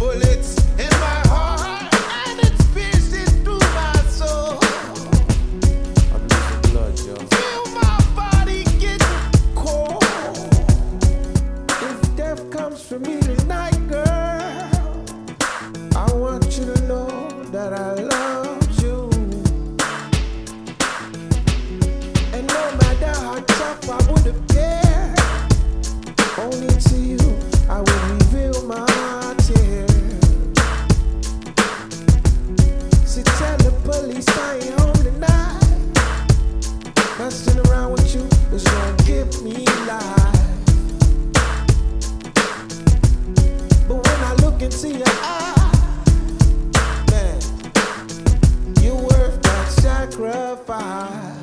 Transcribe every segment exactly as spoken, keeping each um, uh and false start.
bullets in my heart, and it's piercing through my soul. I'm losing blood, yo. Feel my body getting cold. If death comes for me tonight, girl, I want you to know that I love you. And no matter how tough I would appear, only to you I will reveal my tears. So tell the police I ain't home tonight. Messing around with you is gonna give me life. But when I look into your eyes, man, you're worth that sacrifice.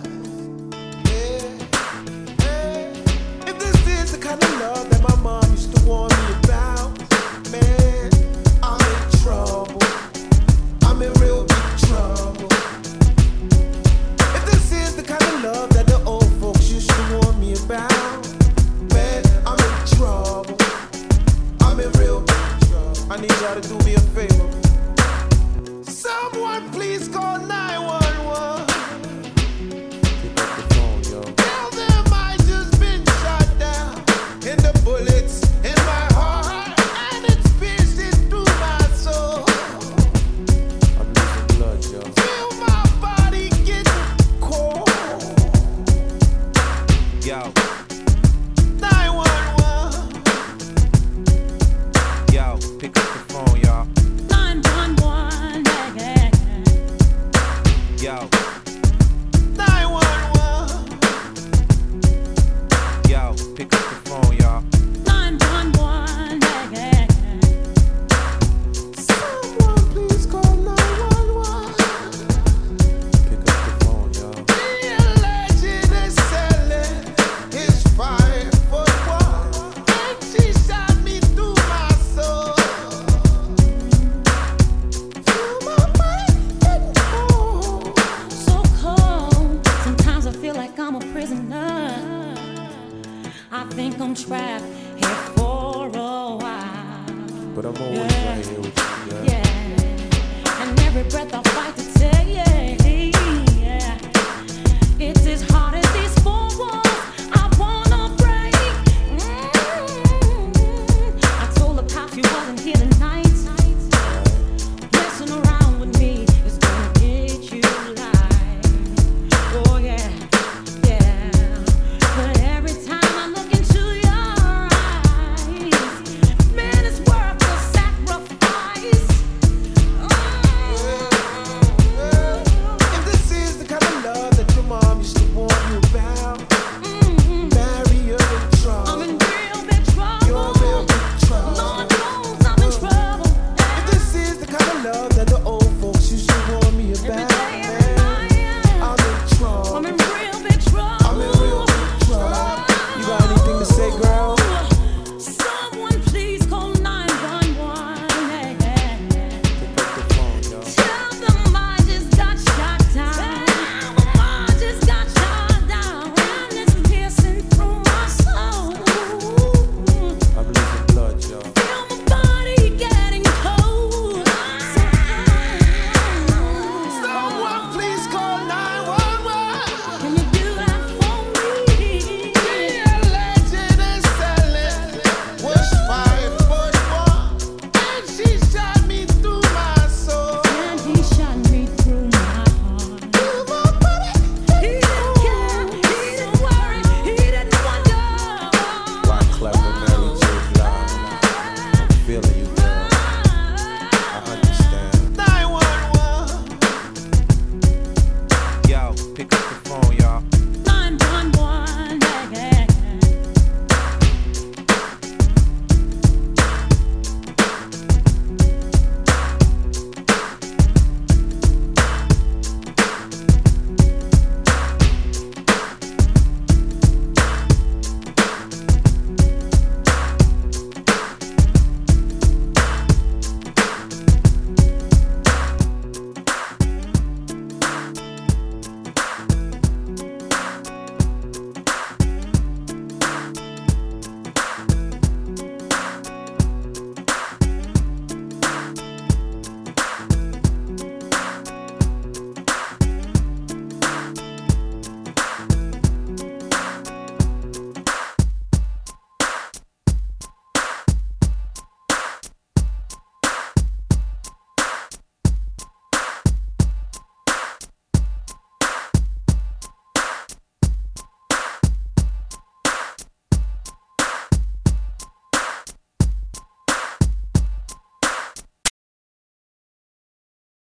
The kind of love that my mom used to warn me about, man, I'm in trouble. I'm in real big trouble. If this is the kind of love that the old folks used to warn me about, man, I'm in trouble. I'm in real big trouble. I need y'all to do me a favor. Someone please call nine one one. Pick up the phone, yo. Tell them I just been shot down. In the bullets in my heart, and it's piercing through my soul. I'm losing blood, yo. Feel my body getting cold. Yo, nine one one. yo, pick up the phone, y'all. nine one one, yeah, yeah. Yo, nine one one. yo, pick up the phone, y'all. nine one one, yeah, yeah. Someone please call nine one one. Pick up the phone, yo. The alleged assailant is five foot one, and she shot me through my soul. Feel my body getting cold. So cold. Sometimes I feel like I'm a prisoner. I think I'm trapped here for a while. But I'm always Yeah.